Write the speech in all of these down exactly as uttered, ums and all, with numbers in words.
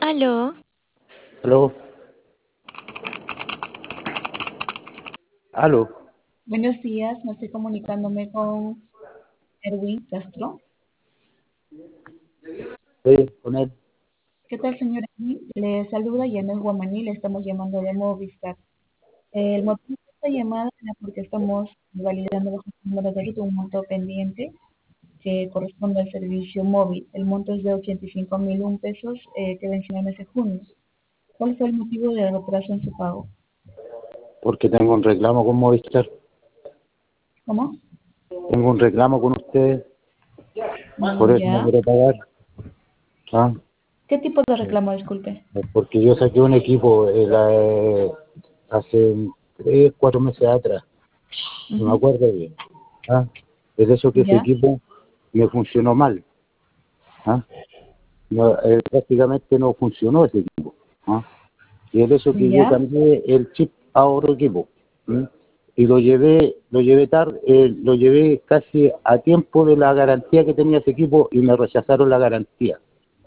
Aló, Aló, aló, Buenos días, me estoy comunicándome con Erwin Castro. sí, con él. ¿Qué tal, señor Erwin? Le saluda Yanel Guamaní, le estamos llamando de Movistar. El motivo de esta llamada es porque estamos validando bajo el número de ruta un monto pendiente que corresponde al servicio móvil. El monto es de ochenta y cinco mil un pesos eh, que venció en el mes de junio. ¿Cuál fue el motivo del retraso en su pago? Porque tengo un reclamo con Movistar. ¿Cómo? Tengo un reclamo con ustedes, por Mm, eso no ¿Ya? quiero pagar. ¿Ah? ¿Qué tipo de reclamo, disculpe? Porque yo saqué un equipo eh, la, eh, hace tres, cuatro meses atrás, no me Ujú. acuerdo bien. ¿Ah? Es eso que ese ¿Ya? equipo me funcionó mal. ¿Ah? No, eh, prácticamente no funcionó ese equipo. ¿Ah? Y es eso que yo ¿Ya? cambié el chip a otro equipo. ¿Mm? Y lo llevé, lo llevé tarde, eh, lo llevé casi a tiempo de la garantía que tenía ese equipo y me rechazaron la garantía.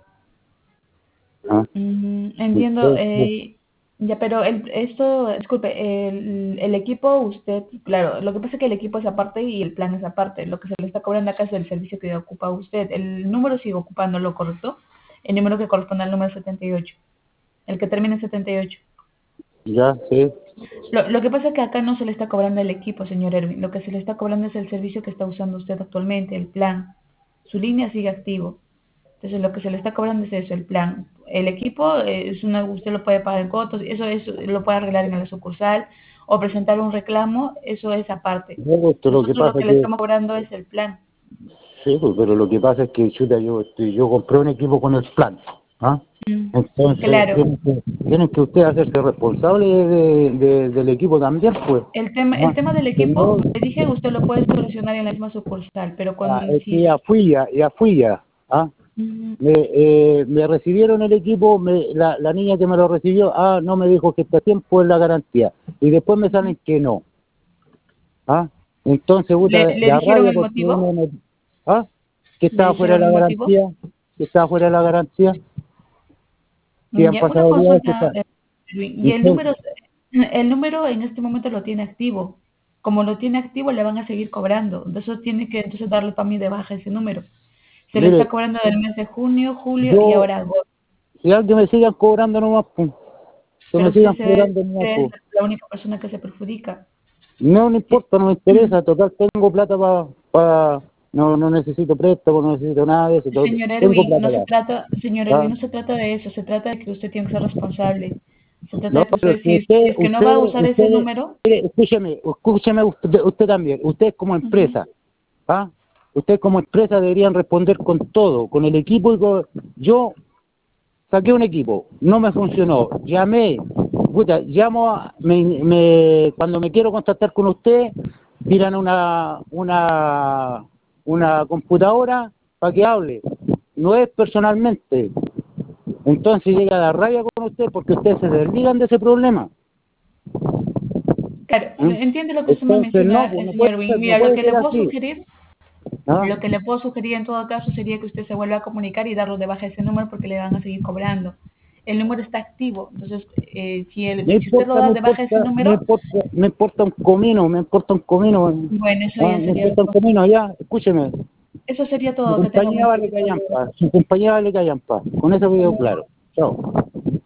¿Ah? Mm, entiendo, Entonces, eh, ya, pero el, esto, disculpe, el, el equipo, usted, claro, lo que pasa es que el equipo es aparte y el plan es aparte. Lo que se le está cobrando acá es el servicio que ocupa usted. El número sigue ocupando lo correcto, el número que corresponde al número setenta y ocho, el que termina en setenta y ocho. ya, sí, Lo, lo que pasa es que acá no se le está cobrando el equipo, señor Erwin. Lo que se le está cobrando es el servicio que está usando usted actualmente, el plan. Su línea sigue activo. Entonces lo que se le está cobrando es eso, el plan. El equipo eh, es una, usted lo puede pagar en cotos, eso es, lo puede arreglar en la sucursal o presentar un reclamo, eso es aparte. no, esto lo que Nosotros lo pasa que es le que, estamos cobrando es el plan. sí, pues, pero lo que pasa es que, chuta, yo, este, yo compré un equipo con el plan. ¿Ah? Mm, Entonces, claro, tienen que, tienen que ustedes hacerse responsables de, de- del equipo también, pues. el tema, el ¿Ah? tema del Que equipo, no, como le dije, usted lo puede solucionar en la misma sucursal, pero ah, cuando es que si... ya fui ya, ya fui ya. ¿Ah? Mm, Me, eh, me recibieron el equipo, me, la, la niña que me lo recibió, ah, no me dijo que este tiempo es la garantía. Y después me ujú. salen que no. ¿Ah? Entonces, ¿Le, puta, le da dijeron rabia el porque motivo? uno no, ¿ah? Que ¿Le estaba fuera de dijeron la el motivo? garantía, que estaba fuera de la garantía, que Mm, han ya, una pasado días que consulta, está. eh, y el Entonces, número, el número en este momento lo tiene activo. Como lo tiene activo, le van a seguir cobrando. Entonces tiene que entonces darle para mí de baja ese número. Se le está mire, cobrando del mes de junio, julio y yo, ahora agosto. si alguien me sigan cobrando nomás, pues, que Pero me usted, sigan se, cobrando nomás, usted es pues. la única persona que se perjudica. No, no Sí. importa, no me interesa, total, tengo plata para, pa, no, no necesito préstamo, no necesito nada de eso, to- Señor tengo Erwin, plata no se ya. trata, señor Erwin, ¿Ah? no se trata de eso, se trata de que usted tiene que ser responsable. Se trata No, de que pero usted, si si, si usted, es que no va usted, a usar ese usted, número, mire, escúcheme, escúcheme usted, usted también, usted como ujú, empresa, ¿ah? Usted como empresa deberían responder con todo, con el equipo y con, yo saqué un equipo, no me funcionó, llamé, puta, llamo, a- me, me- cuando me quiero contactar con usted, tiran una, una, una computadora para que hable, no es personalmente, entonces llega la rabia con usted porque ustedes se desligan de ese problema. claro, ¿Mm? entiendo lo que usted me Entonces no, menciona, pues eh, no puede señor Erwin. ser, no Mira, lo puede que ser le puedo así, sugerir ¿ah? Lo que le puedo sugerir en todo caso sería que usted se vuelva a comunicar y darlo de baja ese número porque le van a seguir cobrando. El número está activo, entonces eh, si, el, No si usted lo importa, da no de baja ese importa, no número, importa, me importa un comino, me importa un comino, bueno, eso ¿ah? ya Me sería importa un después. comino, ya, escúcheme, Eso sería su todo, que tenga compañía buen vale día. Hasta luego. callampa, su compañía vale callampa, con eso Hasta quedó luego. claro, chao.